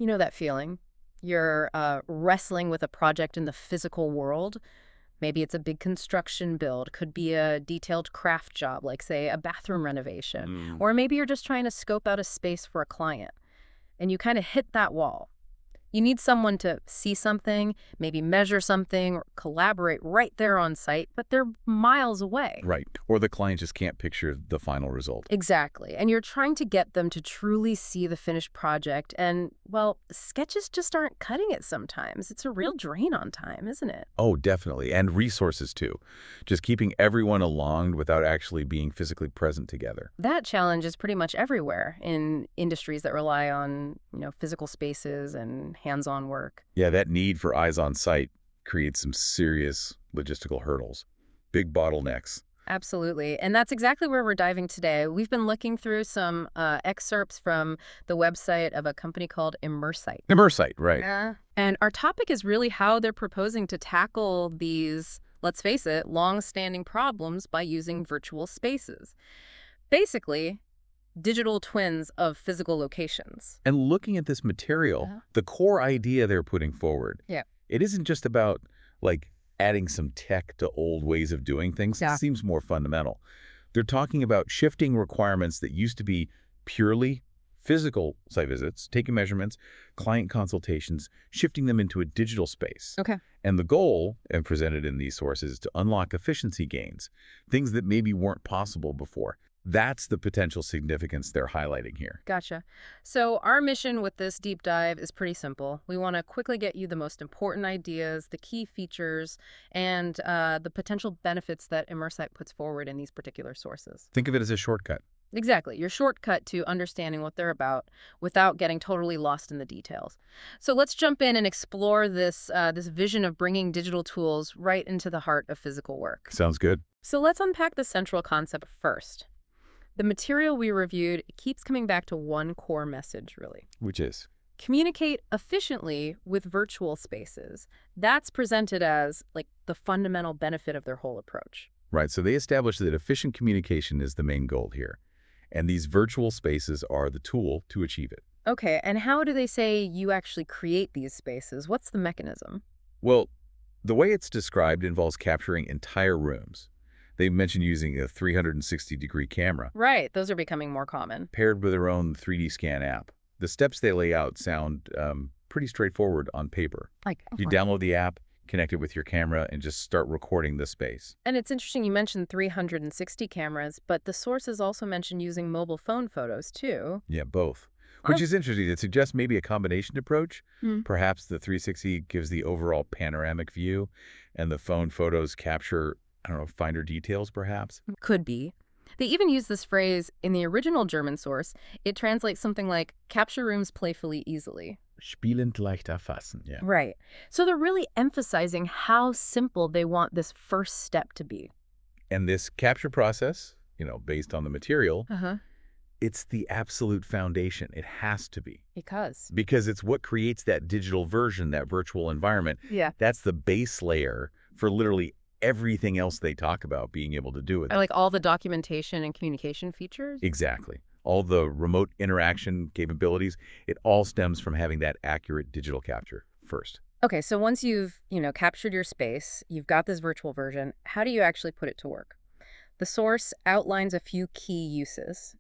You know that feeling? You're wrestling with a project in the physical world. Maybe it's a big construction build, could be a detailed craft job, like, say, a bathroom renovation. Mm, Or maybe you're just trying to scope out a space for a client, and you kind of hit that wall. You need someone to see something, maybe measure something, or collaborate right there on site, but they're miles away. right. Or the client just can't picture the final result. Exactly. And you're trying to get them to truly see the finished project. And, well, sketches just aren't cutting it sometimes. It's a real drain on time, isn't it? Oh, definitely. And resources too. Just keeping everyone along without actually being physically present together. That challenge is pretty much everywhere in industries that rely on, physical spaces and hands-on work. Yeah, that need for eyes on site creates some serious logistical hurdles. Big bottlenecks. Absolutely. And that's exactly where we're diving today. We've been looking through some excerpts from the website of a company called Immersite. Immersite, right. Yeah. And our topic is really how they're proposing to tackle these, let's face it, long-standing problems by using virtual spaces. Basically, digital twins of physical locations. And looking at this material, Uh-huh. the core idea they're putting forward, Yeah. it isn't just about, like, adding some tech to old ways of doing things. Yeah. It seems more fundamental. They're talking about shifting requirements that used to be purely physical site visits, taking measurements, client consultations, shifting them into a digital space. Okay. And the goal, and presented in these sources, is to unlock efficiency gains, things that maybe weren't possible before. That's the potential significance they're highlighting here. Gotcha. So our mission with this deep dive is pretty simple. We want to quickly get you the most important ideas, the key features, and the potential benefits that Immersite puts forward in these particular sources. Think of it as a shortcut. Exactly, your shortcut to understanding what they're about without getting totally lost in the details. So let's jump in and explore this vision of bringing digital tools right into the heart of physical work. Sounds good. So let's unpack the central concept first. The material we reviewed keeps coming back to one core message, really. Which is? Communicate efficiently with virtual spaces. That's presented as, like, the fundamental benefit of their whole approach. Right, so they established that efficient communication is the main goal here. And these virtual spaces are the tool to achieve it. Okay, and how do they say you actually create these spaces? What's the mechanism? Well, the way it's described involves capturing entire rooms. They mentioned using a 360-degree camera Right, those are becoming more common. paired with their own 3D scan app. The steps they lay out sound pretty straightforward on paper. Like, You download the app, connect it with your camera, and just start recording the space. and it's interesting you mentioned 360 cameras, but the sources also mentioned using mobile phone photos, too. Yeah, both. Which Oh. is interesting. It suggests maybe a combination approach. Hmm. Perhaps the 360 gives the overall panoramic view, and the phone photos capture, I don't know, finer details, perhaps. Could be. They even use this phrase in the original German source. It translates something like, capture rooms playfully easily. Spielend leicht erfassen, yeah. Right. So they're really emphasizing how simple they want this first step to be. And this capture process, based on the material, Uh-huh. it's the absolute foundation. It has to be. Because It's what creates that digital version, that virtual environment. yeah. That's the base layer for literally everything else they talk about being able to do with I it. like all the documentation and communication features. Exactly. All the remote interaction capabilities, it all stems from having that accurate digital capture first. Okay, so once you've, captured your space, you've got this virtual version, how do you actually put it to work? The source outlines a few key uses.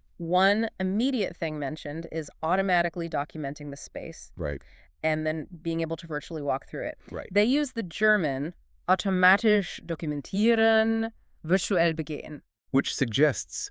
One immediate thing mentioned is automatically documenting the space Right, and then being able to virtually walk through it. right. They use the German automatisch dokumentieren, virtuell begehen. Which suggests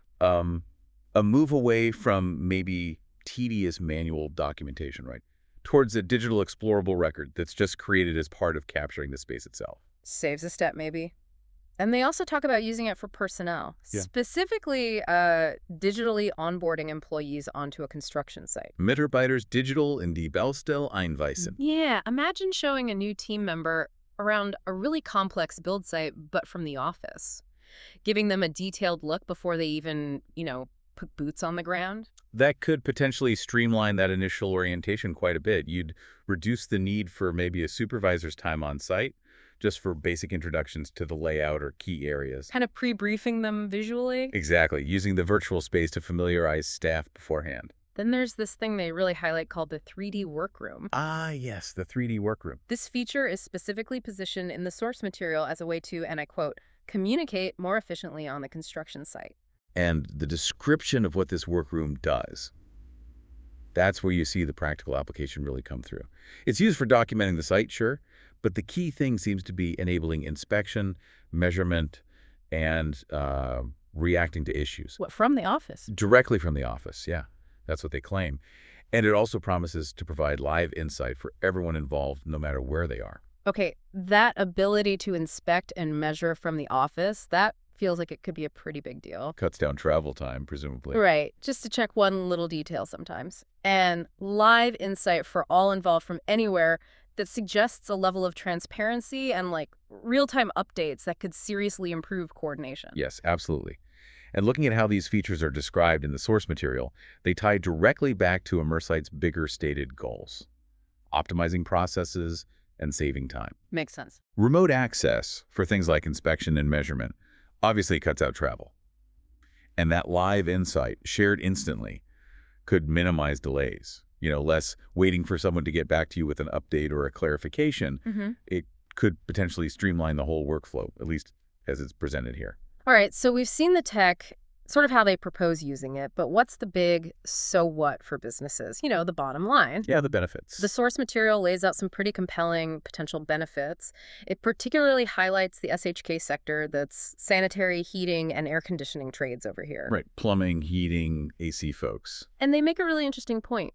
a move away from maybe tedious manual documentation, right? Towards a digital explorable record that's just created as part of capturing the space itself. Saves a step, maybe. And they also talk about using it for personnel, Yeah. specifically digitally onboarding employees onto a construction site. Mitarbeiters digital in die Baustelle einweisen. Yeah, imagine showing a new team member around a really complex build site, but from the office. Giving them a detailed look before they even, put boots on the ground. That could potentially streamline that initial orientation quite a bit. You'd reduce the need for maybe a supervisor's time on site, just for basic introductions to the layout or key areas. Kind of pre-briefing them visually. Exactly, using the virtual space to familiarize staff beforehand. Then there's this thing they really highlight called the 3D workroom. Ah, yes, the 3D workroom. This feature is specifically positioned in the source material as a way to, and I quote, communicate more efficiently on the construction site. And the description of what this workroom does, that's where you see the practical application really come through. It's used for documenting the site, sure, but the key thing seems to be enabling inspection, measurement, and reacting to issues. What, from the office? Directly from the office, yeah. That's what they claim. And it also promises to provide live insight for everyone involved, no matter where they are. Okay, that ability to inspect and measure from the office, that feels like it could be a pretty big deal. Cuts down travel time, presumably. Right, just to check one little detail sometimes. And live insight for all involved from anywhere that suggests a level of transparency and like real-time updates that could seriously improve coordination. Yes, absolutely. And looking at how these features are described in the source material, they tie directly back to Immersite's bigger stated goals: optimizing processes and saving time. Makes sense. Remote access for things like inspection and measurement obviously cuts out travel. And that live insight, shared instantly, could minimize delays. Less waiting for someone to get back to you with an update or a clarification. It could potentially streamline the whole workflow, at least as it's presented here. All right, so we've seen the tech, sort of how they propose using it, but what's the big so what for businesses? The bottom line. Yeah, the benefits. The source material lays out some pretty compelling potential benefits. It particularly highlights the SHK sector, that's sanitary, heating, and air conditioning trades over here. Right, plumbing, heating, AC folks. And they make a really interesting point.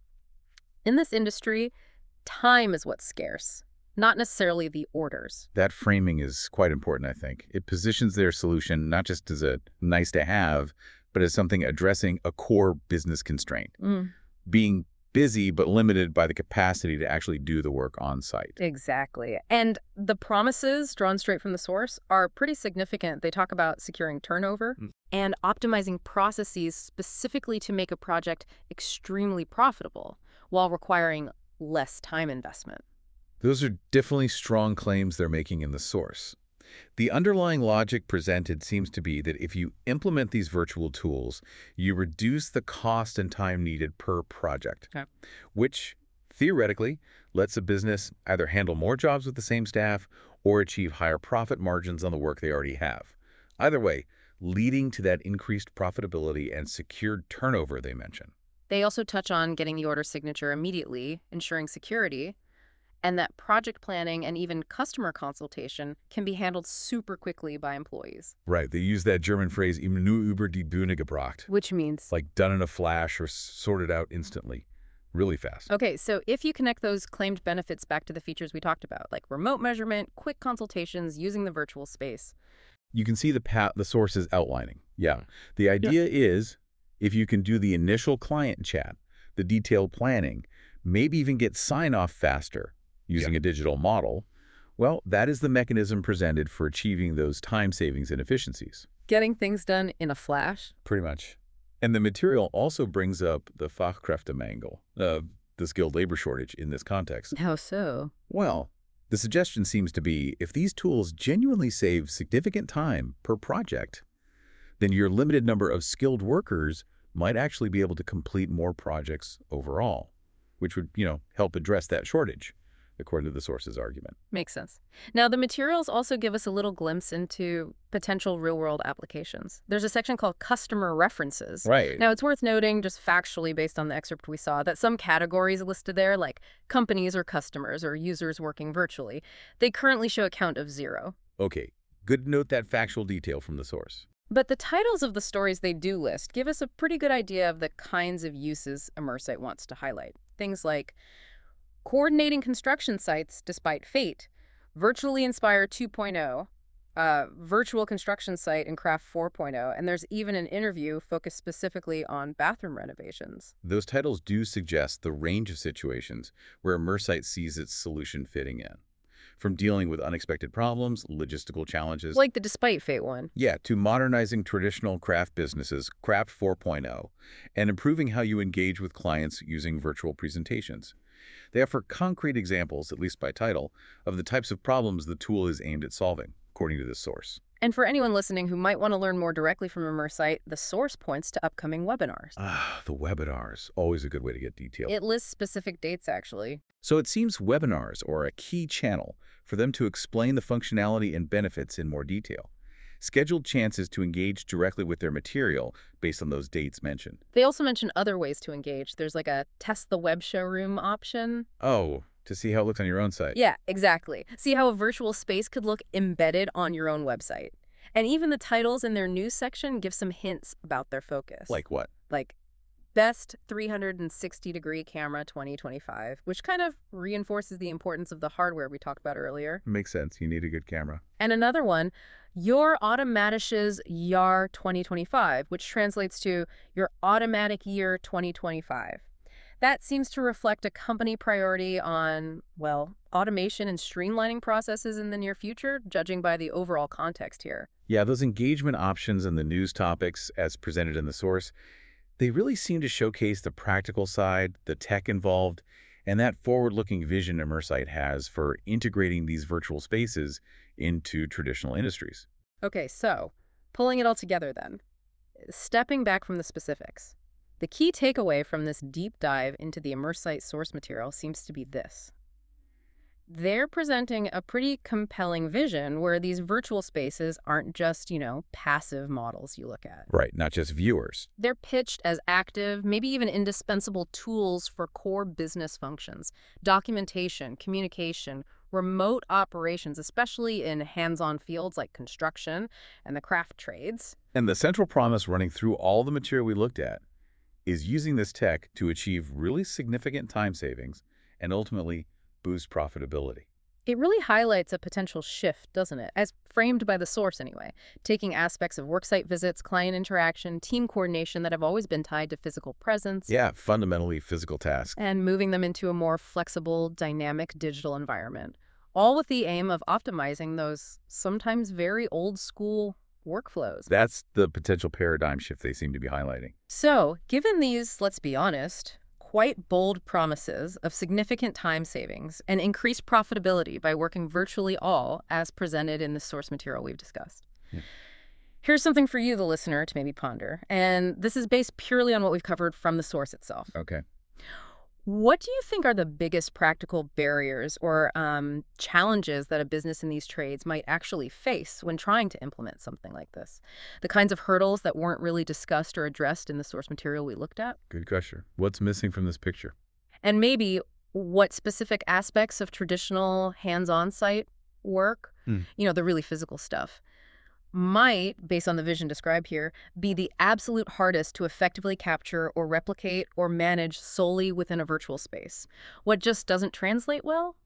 In this industry, time is what's scarce, not necessarily the orders. That framing is quite important, I think. It positions their solution not just as a nice to have, but as something addressing a core business constraint. Being busy but limited by the capacity to actually do the work on site. Exactly. And the promises drawn straight from the source are pretty significant. They talk about securing turnover and optimizing processes specifically to make a project extremely profitable while requiring less time investment. Those are definitely strong claims they're making in the source. The underlying logic presented seems to be that if you implement these virtual tools, you reduce the cost and time needed per project, which theoretically lets a business either handle more jobs with the same staff or achieve higher profit margins on the work they already have. Either way, leading to that increased profitability and secured turnover they mention. They also touch on getting the order signature immediately, ensuring security, and that project planning and even customer consultation can be handled super quickly by employees. Right. They use that German phrase, im nur über die Bühne gebracht. Which means? Like done in a flash or sorted out instantly. Really fast. Okay, so if you connect those claimed benefits back to the features we talked about, like remote measurement, quick consultations, using the virtual space. You can see the sources outlining. Yeah. The idea is, if you can do the initial client chat, the detailed planning, maybe even get sign-off faster using a digital model, well, that is the mechanism presented for achieving those time savings and efficiencies. Getting things done in a flash? Pretty much. And the material also brings up the Fachkräftemangel, the skilled labor shortage in this context. How so? Well, the suggestion seems to be if these tools genuinely save significant time per project, then your limited number of skilled workers might actually be able to complete more projects overall, which would, help address that shortage, according to the source's argument. Makes sense. Now, the materials also give us a little glimpse into potential real-world applications. There's a section called customer references. Right. Now, it's worth noting, just factually based on the excerpt we saw, that some categories listed there, like companies or customers or users working virtually, they currently show a count of 0. Okay, good to note that factual detail from the source. But the titles of the stories they do list give us a pretty good idea of the kinds of uses Immersite wants to highlight. Things like coordinating construction sites despite fate, Virtually Inspire 2.0, Virtual Construction Site in Craft 4.0, and there's even an interview focused specifically on bathroom renovations. Those titles do suggest the range of situations where Immersite sees its solution fitting in. From dealing with unexpected problems, logistical challenges. Like the Despite Fate one. Yeah, to modernizing traditional craft businesses, Craft 4.0, and improving how you engage with clients using virtual presentations. They offer concrete examples, at least by title, of the types of problems the tool is aimed at solving, according to this source. And for anyone listening who might want to learn more directly from Immersite, the source points to upcoming webinars. The webinars. Always a good way to get detail. It lists specific dates, actually. So it seems webinars are a key channel for them to explain the functionality and benefits in more detail. Scheduled chances to engage directly with their material based on those dates mentioned. They also mention other ways to engage. There's like a test the web showroom option. Oh, to see how it looks on your own site. Yeah, exactly. See how a virtual space could look embedded on your own website. And even the titles in their news section give some hints about their focus. Like what? Like Best 360-degree camera 2025, which kind of reinforces the importance of the hardware we talked about earlier. Makes sense. You need a good camera. And another one, Your Automatisches Jahr 2025, which translates to Your Automatic Year 2025. That seems to reflect a company priority on, well, automation and streamlining processes in the near future, judging by the overall context here. Yeah, those engagement options and the news topics as presented in the source, they really seem to showcase the practical side, the tech involved, and that forward-looking vision Immersite has for integrating these virtual spaces into traditional industries. Okay, so pulling it all together then, stepping back from the specifics. The key takeaway from this deep dive into the Immersite source material seems to be this. They're presenting a pretty compelling vision where these virtual spaces aren't just, passive models you look at. Right, not just viewers. They're pitched as active, maybe even indispensable tools for core business functions, documentation, communication, remote operations, especially in hands-on fields like construction and the craft trades. And the central promise running through all the material we looked at is using this tech to achieve really significant time savings and ultimately boost profitability. It really highlights a potential shift, doesn't it? As framed by the source anyway, taking aspects of worksite visits, client interaction, team coordination that have always been tied to physical presence. Yeah, fundamentally physical tasks. And moving them into a more flexible, dynamic digital environment, all with the aim of optimizing those sometimes very old school workflows. That's the potential paradigm shift they seem to be highlighting. So, given these, let's be honest, quite bold promises of significant time savings and increased profitability by working virtually all as presented in the source material we've discussed. Yeah. Here's something for you, the listener, to maybe ponder. And this is based purely on what we've covered from the source itself. Okay. What do you think are the biggest practical barriers or challenges that a business in these trades might actually face when trying to implement something like this? The kinds of hurdles that weren't really discussed or addressed in the source material we looked at? Good question. What's missing from this picture? And maybe what specific aspects of traditional hands-on site work, the really physical stuff, might, based on the vision described here, be the absolute hardest to effectively capture or replicate or manage solely within a virtual space. What just doesn't translate well?